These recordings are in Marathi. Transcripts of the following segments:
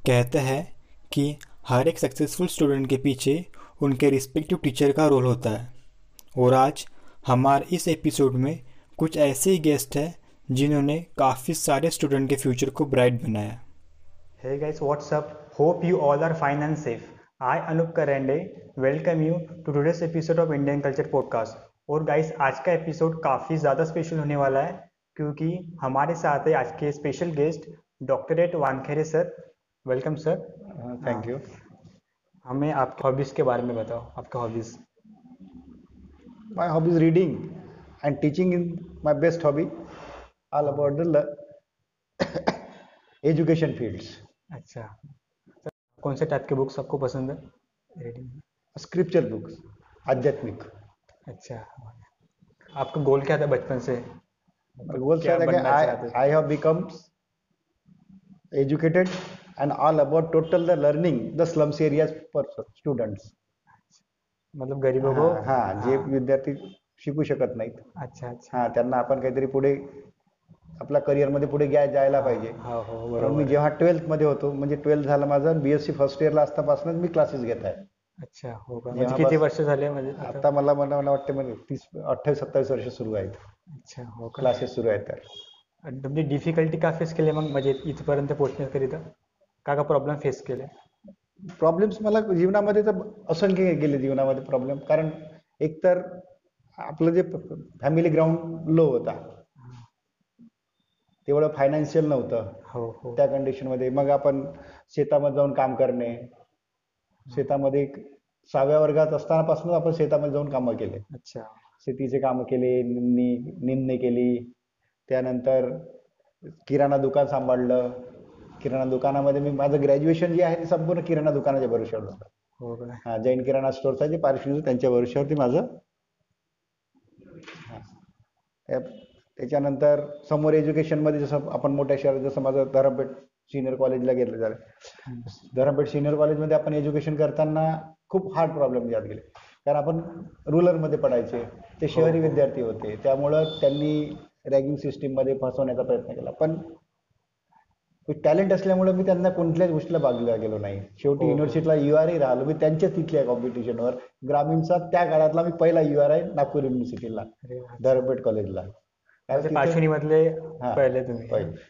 कहते हैं कि हर एक सक्सेसफुल स्टूडेंट के पीछे उनके रिस्पेक्टिव टीचर का रोल होता है। और आज हमारे इस एपिसोड में कुछ ऐसे ही गेस्ट हैं जिन्होंने काफ़ी सारे स्टूडेंट के फ्यूचर को ब्राइट बनाया। Hey guys, what's up? Hope you all are fine and safe. I Anup Karande welcome you to today's episode of Indian Culture Podcast. और गाइस आज का एपिसोड काफ़ी ज़्यादा स्पेशल होने वाला है क्योंकि हमारे साथ है आज के special guest doctorate Wankhede sir. Welcome sir. Thank you. हमें आपके हॉबीज़ के बारे में बताओ, आपका hobbies. My hobby is reading and teaching in my best hobby. All about the education fields. अच्छा सर, कौन से टाइप के बुक्स आपको पसंद है रीडिंग में? Scripture books, आध्यात्मिक। अच्छा, आपका गोल क्या था बचपन से? My goal क्या था कि बनना चाहते थे? I have become educated and all about total the learning the slums areas for students. मतलब गरीबों को। हाँ, जे विद्यार्थी शिकू शकत नाहीत, अच्छा अच्छा। हाँ त्यांना आपण काहीतरी पुढे आपल्या करिअरमध्ये पुढे जायला पाहिजे. हो हो म्हणून बरोबर मी आहे. जेव्हा 12th मध्ये होतो, म्हणजे 12th झालं माझं, BSc फर्स्ट इयरला असतापासूनच मी क्लासेस घेत आहे. अच्छा हो का, म्हणजे जेव्हा किती बस वर्ष झाले म्हणजे आता? आता मला मला मला वाटतं म्हणजे 28-27 वर्ष सुरू आहेत, अच्छा हो का. क्लासेस सुरू आहेत. तर आणि तुमची डिफिकल्टी का फेस केली मग, म्हणजे इथपर्यंत पोहोचण्याकरिता का प्रॉब्लेम फेस केले? प्रॉब्लेम्स मला जीवनामध्ये तर असंख्य गेले जीवनामध्ये प्रॉब्लेम. कारण एकतर आपलं जे फॅमिली ग्राउंड लो होता, तेवढं फायनान्शियल नव्हतं. हो हो. त्या कंडिशनमध्ये मग आपण शेतामध्ये जाऊन काम करणे, शेतामध्ये 6व्या वर्गात असतानापासून आपण शेतामध्ये जाऊन कामं केले. अच्छा. शेतीचे कामं केले, निंदणी केली. त्यानंतर किराणा दुकान सांभाळलं. किराणा दुकानामध्ये मी माझं ग्रॅज्युएशन जे आहे ते संपूर्ण किराणा दुकानाच्या भरोश्यावर होतं. हो का. हा, जैन किराणा स्टोअरचा जे पार्श्वभूमी त्यांच्या भरोश्यावरती माझं. त्याच्यानंतर समोर एज्युकेशनमध्ये जसं आपण मोठ्या शहरात, जसं माझं धरमपेठ सिनियर कॉलेजला गेलं झालं. धरमपेठ सिनियर कॉलेजमध्ये आपण एज्युकेशन करताना खूप हार्ड प्रॉब्लेम यात गेले. कारण आपण रुरलमध्ये पडायचे, ते शहरी विद्यार्थी होते, त्यामुळं त्यांनी रॅगिंग सिस्टीममध्ये फसवण्याचा प्रयत्न केला. पण टॅलेंट असल्यामुळे मी त्यांना कोणत्याच गोष्टीला बाजूला गेलो नाही. शेवटी युनिव्हर्सिटीला URI राहिलो मी त्यांच्याच तिथल्या कॉम्पिटिशनवर. ग्रामीणचा त्या काळातला मी पहिला URI नागपूर युनिव्हर्सिटीला, धरमपेठ कॉलेजला. पाचवी मधले पहिले तुम्ही?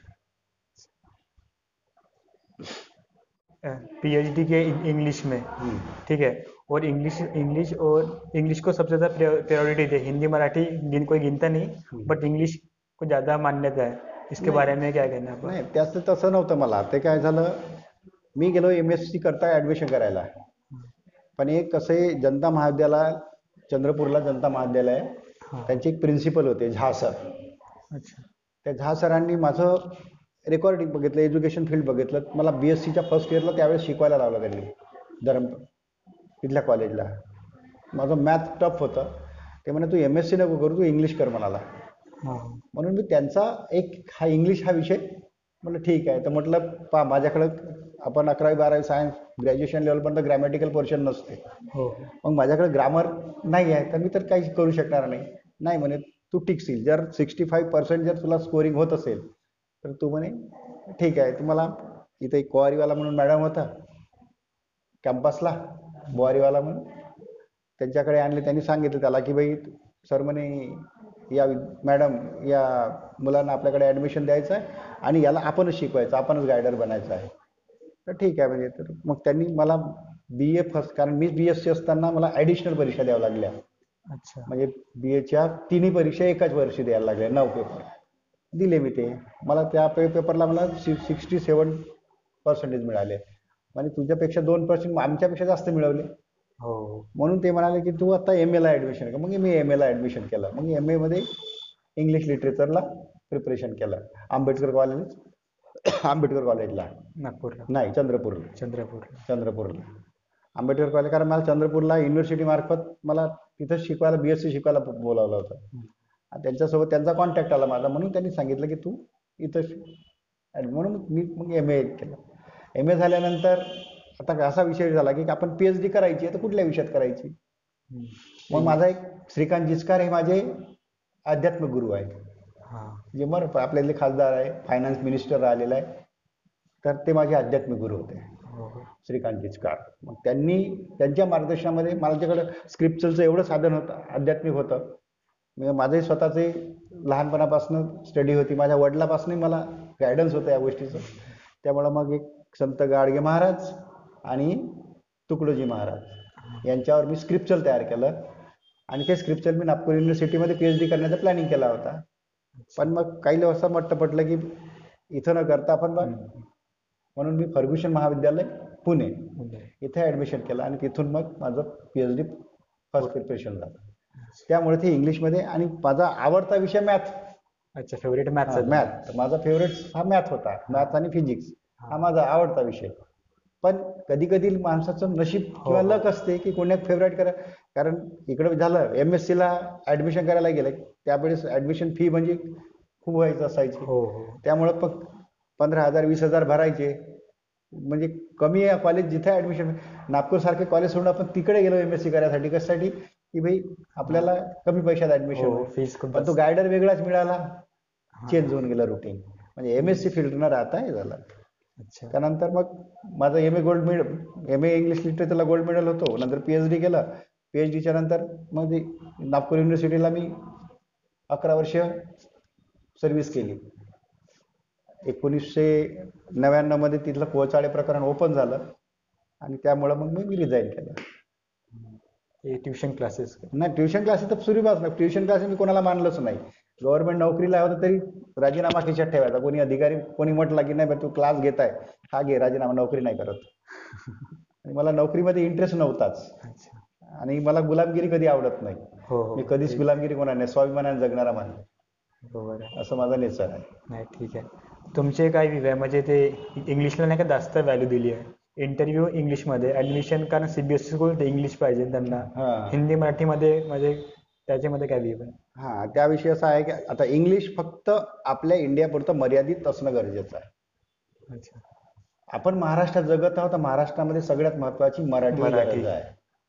PhD के इंग्लिश में, ठीक है. और इंग्लिश को सबसे ज़्यादा प्रायोरिटी थे. हिंदी मराठी कोई गिनता नहीं, बट इंग्लिश को ज़्यादा मान्यता है. इसके बारे में क्या कहना है? नाही, त्याचं तसं नव्हतं मला. ते काय झालं, मी गेलो MSc करता ऍडमिशन करायला. पण एक कसे जनता महाविद्यालय चंद्रपूरला, जनता महाविद्यालय, त्यांचे एक प्रिन्सिपल होते झा सर. अच्छा. त्या झा सरांनी माझं रेकॉर्डिंग बघितलं, एज्युकेशन फील्ड बघितलं. मला BScच्या फर्स्ट इयरला त्यावेळेस शिकवायला लावलं त्यांनी तिथल्या कॉलेजला. माझं मॅथ टफ होतं. ते म्हणे तू MSc नको करू, तू इंग्लिश कर म्हणाला. म्हणून मी त्यांचा इंग्लिश हा विषय म्हटलं ठीक आहे. तर म्हटलं पा माझ्याकडं आपण 11वी 12वी सायन्स ग्रॅज्युएशन लेवलपर्यंत ग्रॅमॅटिकल पोर्शन नसते. मग माझ्याकडे ग्रामर नाही आहे, तर मी तर काही करू शकणार नाही. नाही म्हणे तू टिकशील, जर 65% जर तुला स्कोरिंग होत असेल तर तू म्हणे ठीक आहे. तुम्हाला इथे एक कुवारीवाला म्हणून मॅडम होता कॅम्पसला, बुवारीवाला म्हणून, त्यांच्याकडे आणले. त्यांनी सांगितलं त्याला की भाई सर म्हणे या मॅडम या मुलांना आपल्याकडे ॲडमिशन द्यायचं आहे आणि याला आपणच शिकवायचं, आपणच गायडर बनायचं आहे. तर ठीक आहे म्हणजे. तर मग त्यांनी मला BA फर्स्ट, कारण मी BSc असताना मला ॲडिशनल परीक्षा द्याव्या लागल्या. अच्छा. म्हणजे BAच्या तिन्ही परीक्षा एकाच वर्षी द्यायला लागल्या, 9 पेपर दिले मी. ते मला त्या पेपरला मला 67% मिळाले. म्हणजे तुझ्यापेक्षा 2% आमच्यापेक्षा जास्त मिळवले. म्हणून ते म्हणाले की तू आता MA ला ॲडमिशन कर. मग मी MA ला ॲडमिशन केलं. मग MA मध्ये इंग्लिश लिटरेचरला प्रिपरेशन केलं आंबेडकर कॉलेजला. नागपूरला नाही, चंद्रपूरला आंबेडकर कॉलेज. कारण मला चंद्रपूरला युनिव्हर्सिटी मार्फत मला तिथं शिकवायला, BSc शिकवायला बोलावलं होतं. त्यांच्यासोबत त्यांचा कॉन्टॅक्ट आला माझा, म्हणून त्यांनी सांगितलं की तू इथं, म्हणून मी मग MA केलं. MA झाल्यानंतर आता असा विषय झाला की आपण PhD करायची आहे, तर कुठल्या विषयात करायची. मग माझा एक श्रीकांत जिचकार हे माझे आध्यात्मिक गुरु आहे, जे आपल्यातले खासदार आहे, फायनान्स मिनिस्टर राहिलेला आहे. तर ते माझे आध्यात्मिक गुरु होते, हो हो श्रीकांत जिचकार. मग त्यांच्या मार्गदर्शनामध्ये माझ्याकडं स्क्रिप्चरचं एवढं साधन होतं, आध्यात्मिक होतं. म्हणजे माझंही स्वतःचे लहानपणापासून स्टडी होती, माझ्या वडिलापासूनही मला गायडन्स होतं या गोष्टीचं. त्यामुळं मग एक संत गाडगे महाराज आणि तुकडोजी महाराज यांच्यावर मी स्क्रिप्चर तयार केलं आणि ते स्क्रिप्चर मी नागपूर युनिव्हर्सिटीमध्ये PhD करण्याचा प्लॅनिंग केला होता. पण मग काही असं पटलं की इथं न करता आपण मग म्हणून मी फर्ग्युसन महाविद्यालय पुणे इथे ॲडमिशन केलं आणि तिथून मग माझं PhD फर्स्ट प्रिपरेशन झालं. त्यामुळे ते इंग्लिशमध्ये, आणि माझा आवडता विषय मॅथ. अच्छा, फेवरेट मॅथ्स मॅथ माझा फेवरेट हा मॅथ होता. मॅथ आणि फिजिक्स हा माझा आवडता विषय. पण कधी कधी माणसाचं नशीब किंवा लक असते की कोणी फेवरेट करा. कारण इकडं झालं MSc ला ॲडमिशन करायला गेलं त्यावेळेस ॲडमिशन फी म्हणजे खूप व्हायचं असायची. हो हो त्यामुळं 15,000 20,000 भरायचे, म्हणजे कमी आहे कॉलेज जिथे ॲडमिशन. नागपूरसारखे कॉलेज सोडून आपण तिकडे गेलो MSc करायसाठी. कशासाठी की भाई आपल्याला कमी पैशात ॲडमिशन, फीस खूप पण तो गायडर वेगळाच मिळाला, चेंज होऊन गेलं रुटीन. म्हणजे MSc फील्ड न राहता हे झालं. अच्छा. त्यानंतर मग माझं MA इंग्लिश लिटरेचरला गोल्ड मेडल होतो. नंतर PhD केलं. PhDच्या नंतर मग नागपूर युनिव्हर्सिटीला मी 11 वर्ष सर्व्हिस केली. 1999 मध्ये तिथलं कोळचाळे प्रकरण ओपन झालं आणि त्यामुळं मग मी रिझाईन केलं. ट्युशन क्लासेस नाही, ट्युशन क्लासेस तर सुरुवात नाही. ट्युशन क्लासेस मी कोणाला मानलंच नाही. गव्हर्नमेंट नोकरीला होतं तरी राजीनामा खिशात ठेवायचा. कोणी अधिकारी कोणी म्हटला की नाही तू क्लास घेताय, हा घे राजीनामा, नोकरी नाही करत. आणि मला नोकरीमध्ये इंटरेस्ट नव्हताच. अच्छा. आणि मला गुलामगिरी कधी आवडत नाही. हो हो मी कधीच गुलामगिरी कोणा नाही, स्वाभिमानाने जगणारा माणूस बरोबर आहे. असं माझा नेचर आहे. नाही ठीक आहे. तुमचे काय व्ह्यू आहे, म्हणजे ते इंग्लिशला नाही का जास्त व्हॅल्यू दिली आहे, इंटरव्ह्यू इंग्लिशमध्ये, ॲडमिशन कारण CBSE स्कूल ते इंग्लिश पाहिजे त्यांना, हिंदी मराठीमध्ये म्हणजे त्याच्यामध्ये काय व्ह्यू आहे? हां, त्याविषयी असं आहे की आता इंग्लिश फक्त आपल्या इंडियापुरतं मर्यादित असणं गरजेचं आहे. अच्छा. आपण महाराष्ट्रात जगत आहोत, तर महाराष्ट्रामध्ये सगळ्यात महत्वाची मराठी गरज आहे.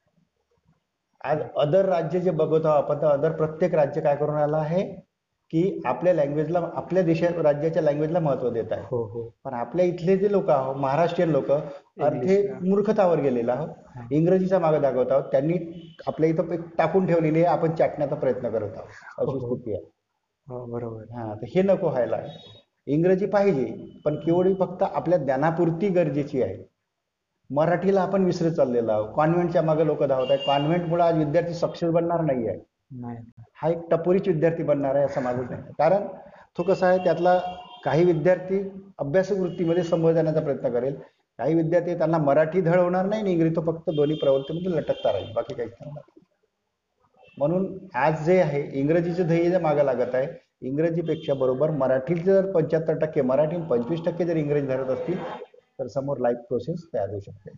आज अदर राज्य जे बघत आहोत आपण, तर अदर प्रत्येक राज्य काय करून आलं आहे की आपल्या लँग्वेजला, आपल्या राज्याच्या लँग्वेजला महत्व देत आहे. हो हो. पण आपल्या इथले जे लोक आहोत, महाराष्ट्रीयन लोक अर्धे मूर्खतावर गेलेले आहोत, इंग्रजीचा मागे दाखवत आहोत. त्यांनी आपल्या इथं एक टाकून ठेवलेली आहे, आपण चाटण्याचा प्रयत्न करत आहोत, अशी स्थिती आहे. बरोबर. हा, तर हे नको व्हायला. इंग्रजी पाहिजे, पण केवढी फक्त आपल्या ज्ञानापुरती गरजेची आहे. मराठीला आपण विसरत चाललेलो आहोत. कॉन्व्हेंटच्या मागे लोक धावत आहे. कॉन्व्हेंटमुळे आज विद्यार्थी सक्सेस बनणार नाही आहे. हा एक टपोरीच विद्यार्थी बनणार आहे असं माझं नाही. कारण तो कसा आहे, त्यातला काही विद्यार्थी अभ्यासक वृत्तीमध्ये समोर जाण्याचा प्रयत्न करेल, काही विद्यार्थी त्यांना मराठी धड होणार नाही, इंग्रजी तो फक्त दोन्ही प्रवृत्तीमध्ये लटकता राहील, बाकी काहीच नाही. म्हणून आज जे आहे इंग्रजीचं ध्येय जे मागं लागत आहे, इंग्रजीपेक्षा बरोबर मराठीचे जर 75% मराठी 25% जर इंग्रजी धरत असतील तर समोर लाईफ प्रोसेस तयार होऊ शकते.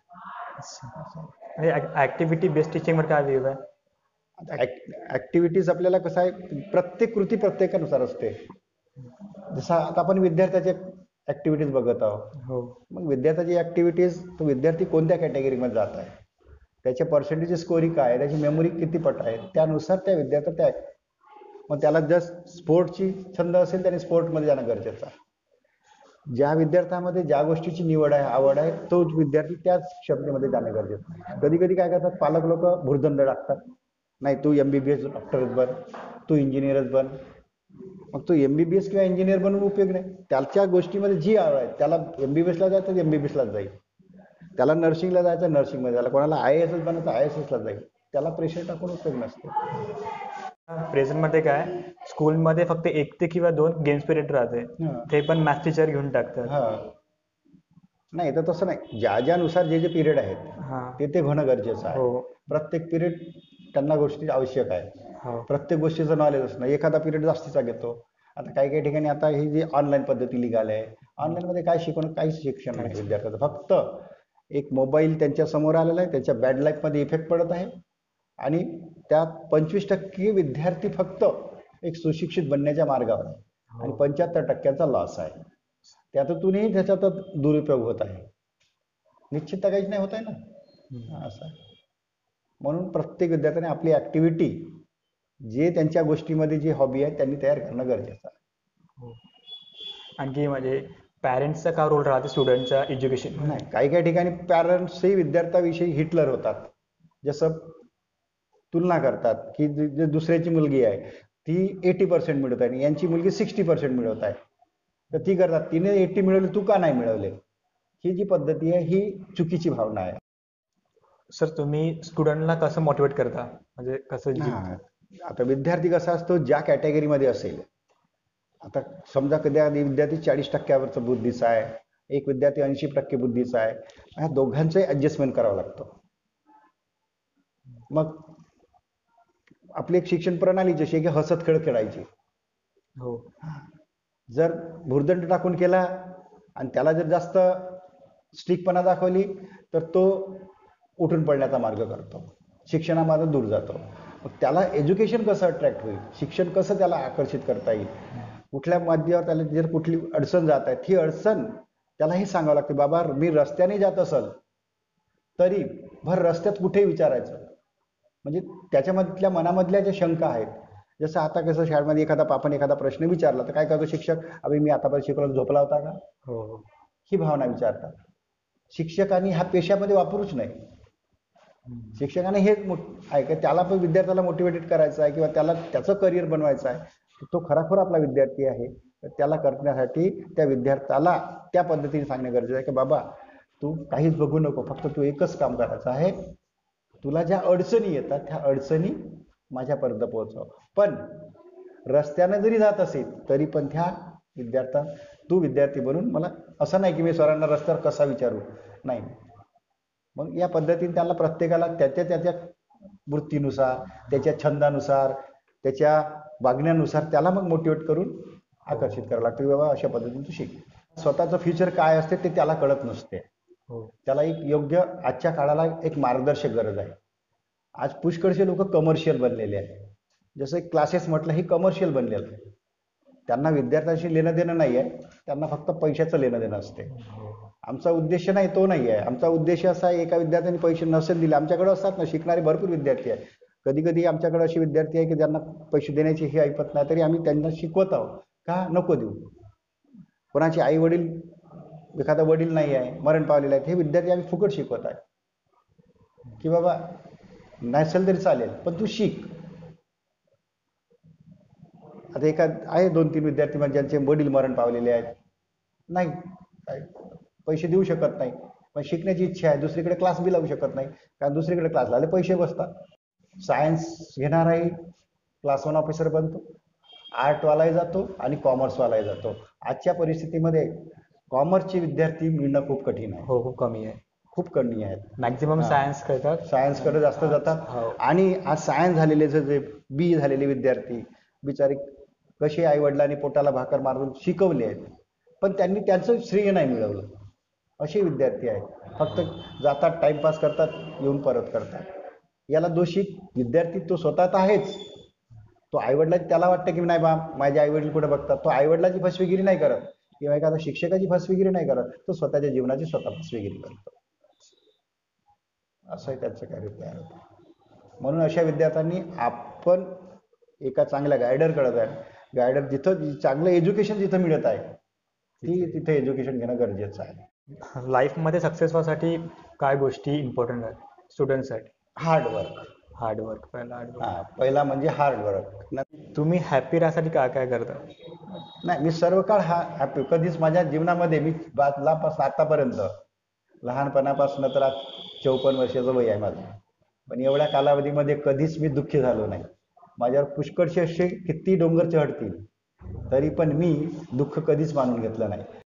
ऍक्टिव्हिटी बेस्ड टीचिंगवर काय व्ह्यू आहे? ऍक्टिव्हिटीज आपल्याला कसं आहे, प्रत्येक कृती प्रत्येकानुसार असते. जसं आता आपण विद्यार्थ्याचे ऍक्टिव्हिटीज बघत आहोत. मग विद्यार्थ्याची ऍक्टिव्हिटीज, तो विद्यार्थी कोणत्या कॅटेगरीमध्ये जात आहे, त्याचे पर्सेंटेज स्कोरिंग काय आहे, त्याची मेमरी किती पट आहे, त्यानुसार त्या विद्यार्थ्या मग त्याला जस्ट स्पोर्टची छंद असेल त्याने स्पोर्टमध्ये जाणं गरजेचं आहे. ज्या विद्यार्थ्यामध्ये ज्या गोष्टीची निवड आहे, आवड आहे, तोच विद्यार्थी त्याच क्षमतेमध्ये जाणं गरजेचं आहे. कधी कधी काय करतात पालक लोक भुर्दंड टाकतात, नाही तू MBBS डॉक्टरच बन, तू इंजिनियरच बन. मग तो MBBS किंवा इंजिनियर बनून उपयोग नाही. त्याच्या गोष्टीमध्ये जी आवड आहे, त्याला MBBSला जायचं MBBSलाच जाईल, त्याला नर्सिंगला जायचं नर्सिंगमध्ये, त्याला कोणाला IASच बनायचं IASला जाईल. त्याला प्रेशर टाकून उपयोग नसते. प्रेझेंटमध्ये काय स्कूलमध्ये फक्त 1 ते किंवा 2 गेम्स पिरियड राहते, ते पण मॅथ टीचर घेऊन टाकतात. नाही तर तसं नाही, ज्यानुसार जे पिरियड आहेत ते होणं गरजेचं आहे. प्रत्येक पिरियड त्यांना गोष्टी आवश्यक आहे. प्रत्येक गोष्टीचं नॉलेज असणं. एखादा पिरियड जास्तीचा घेतो. आता काही काही ठिकाणी आता ही जी ऑनलाईन पद्धती निघाली आहे, ऑनलाईनमध्ये काय शिकवणं, काहीच शिक्षण नाही विद्यार्थ्याचं. फक्त एक मोबाईल त्यांच्या समोर आलेला आहे, त्यांच्या बॅड लाईफमध्ये इफेक्ट पडत आहे आणि त्यात 25% विद्यार्थी फक्त एक सुशिक्षित बनण्याच्या मार्गावर आहे आणि 75%चा लॉस आहे. त्यातूनही त्याच्यात दुरुपयोग होत आहे. निश्चितता काहीच नाही होत आहे ना, असं आहे. म्हणून प्रत्येक विद्यार्थ्याने आपली ऍक्टिव्हिटी, जे त्यांच्या गोष्टीमध्ये जी हॉबी आहे त्यांनी तयार करणं गरजेचं आहे. आणखी म्हणजे पॅरेंट्सचा का रोल राहते स्टुडंटच्या एज्युकेशन? नाही, काही काही ठिकाणी पॅरेंट्सही विद्यार्थ्याविषयी हिटलर होतात. जसं तुलना करतात की जे दुसऱ्याची मुलगी आहे ती 80% मिळवत आहे आणि यांची मुलगी 60% मिळवत आहे, तर ती करतात तिने 80 मिळवले, तू का नाही मिळवले. ही जी पद्धती आहे ही चुकीची भावना आहे. सर, तुम्ही स्टुडंटला कसं मोटिवेट करता, म्हणजे कसं हा, आता विद्यार्थी कसा असतो ज्या कॅटेगरीमध्ये असेल, आता समजा कधी विद्यार्थी 40% बुद्धीचा आहे, एक विद्यार्थी 80% बुद्धीचा आहे, ह्या दोघांचंही ऍडजस्टमेंट करावं लागतं. मग आपली एक शिक्षण प्रणाली जशी आहे की हसत खेळ खेळायची. हो, जर भुर्दंड टाकून केला आणि त्याला जर जास्त स्ट्रिक्टपणा दाखवली तर तो उठून पडण्याचा मार्ग करतो, शिक्षणामधून दूर जातो. मग त्याला एज्युकेशन कसं अट्रॅक्ट होईल, शिक्षण कसं त्याला आकर्षित करता येईल, कुठल्या माध्यमावर त्याला जर कुठली अडचण जात आहे ही अडचण त्याला हे सांगावं लागते. बाबा मी रस्त्याने जात असेल तरी भर रस्त्यात कुठेही विचारायचं, म्हणजे त्याच्यामधल्या मनामधल्या ज्या शंका आहेत. जसं आता कसं शाळेमध्ये आपण एखादा प्रश्न विचारला तर काय करतो शिक्षक, अभि मी आतापर्यंत शिकवलं, झोपला होता का, हो, ही भावना विचारतात. शिक्षकांनी हा पेशामध्ये वापरूच नाही. शिक्षकाने हे आहे की त्याला पण विद्यार्थ्याला मोटिवेटेड करायचं आहे किंवा त्याला त्याचं करिअर बनवायचं आहे, तो खराखोर आपला विद्यार्थी आहे, तर त्याला करण्यासाठी त्या विद्यार्थ्याला त्या पद्धतीने सांगणे गरजेचं आहे की बाबा तू काहीच बघू नको, फक्त तू एकच काम करायचं आहे, तुला ज्या अडचणी येतात त्या अडचणी माझ्यापर्यंत पोहोचव. पण रस्त्याने जरी जात असेल तरी पण त्या तू विद्यार्थी बनून मला असं नाही की मी सरांना रस्त्यावर कसा विचारू, नाही. मग या पद्धतीने त्याला प्रत्येकाला त्याच्या वृत्तीनुसार, त्याच्या छंदानुसार, त्याच्या वागण्यानुसार त्याला मग मोटिवेट करून आकर्षित करावं लागतं की बाबा अशा पद्धतीने तू शिक. स्वतःचं फ्युचर काय असते ते त्याला कळत नसते. त्याला एक योग्य आजच्या काळाला एक मार्गदर्शक गरज आहे. आज पुष्कळशे लोक कमर्शियल बनलेले आहेत. जसं एक क्लासेस म्हटलं हे कमर्शियल बनलेलं आहे. त्यांना विद्यार्थ्यांशी लेणं देणं नाही आहे, त्यांना फक्त पैशाचं लेणं देणं असते. आमचा उद्देश नाही, तो नाही आहे. आमचा उद्देश असा आहे, एका विद्यार्थ्यांनी पैसे नसेल दिले, आमच्याकडे असतात ना शिकणारे भरपूर विद्यार्थी आहेत, कधी कधी आमच्याकडे असे विद्यार्थी आहे की ज्यांना पैसे देण्याची ही ऐपत नाही, तरी आम्ही त्यांना शिकवत आहोत. का नको देऊ. कोणाचे आई वडील, एखादा वडील नाही आहे, मरण पावलेले आहेत, हे विद्यार्थी आम्ही फुकट शिकवत आहे की बाबा नसेल तरी चालेल पण तू शिक. आता एका आहे 2-3 विद्यार्थी म्हणजे ज्यांचे वडील मरण पावलेले आहेत, नाही पैसे देऊ शकत नाही, पण शिकण्याची इच्छा आहे, दुसरीकडे क्लास बी लावू शकत नाही, कारण दुसरीकडे क्लास लावले पैसे बसतात. सायन्स घेणाराही क्लास 1 ऑफिसर बनतो, आर्टवालाही जातो आणि कॉमर्सवालाही जातो. आजच्या परिस्थितीमध्ये कॉमर्सचे विद्यार्थी मिळणं खूप कठीण आहे. हो, खूप कमी आहे, खूप कमी आहेत. मॅक्झिमम सायन्स करतात, सायन्सकडे जास्त जातात. आणि आज सायन्स झालेले जे बी झालेले विद्यार्थी बिचारे कसे आई वडिलांनी पोटाला भाकर मारून शिकवले आहेत, पण त्यांनी त्यांचं श्रेय नाही मिळवलं, असे विद्यार्थी आहेत. फक्त जातात, टाइमपास करतात, येऊन परत करतात. याला दोषी विद्यार्थी तो स्वतः तर आहेच. तो आईवडिलांची त्याला वाटतं की नाही बा माझे आईवडील कुठे बघतात, तो आईवडिलाची फसवेगिरी नाही करत किंवा एखादा शिक्षकाची फसवेगिरी नाही करत, तो स्वतःच्या जीवनाची स्वतः फसवेगिरी करतो. असंही त्यांचं कार्य तयार होतं. म्हणून अशा विद्यार्थ्यांनी आपण एका चांगल्या गायडरकडे जाईल. गायडर जिथं चांगलं एज्युकेशन जिथं मिळत आहे तिथे एज्युकेशन घेणं गरजेचं आहे. लाईफमध्ये सक्सेस व्हासाठी काय गोष्टी इम्पॉर्टंट आहेत स्टुडंटसाठी? हार्डवर्क पहिला म्हणजे हार्डवर्क. तुम्ही हॅपी राहण्यासाठी काय काय करता? नाही, मी सर्व काळ हॅपी. कधीच माझ्या जीवनामध्ये मी आतापर्यंत लहानपणापासून तर आज 54 वर्षाचं वय आहे माझं, पण एवढ्या कालावधीमध्ये कधीच मी दुःखी झालो नाही. माझ्यावर पुष्कळसे असे किती डोंगर चढतील तरी पण मी दुःख कधीच मानून घेतलं नाही.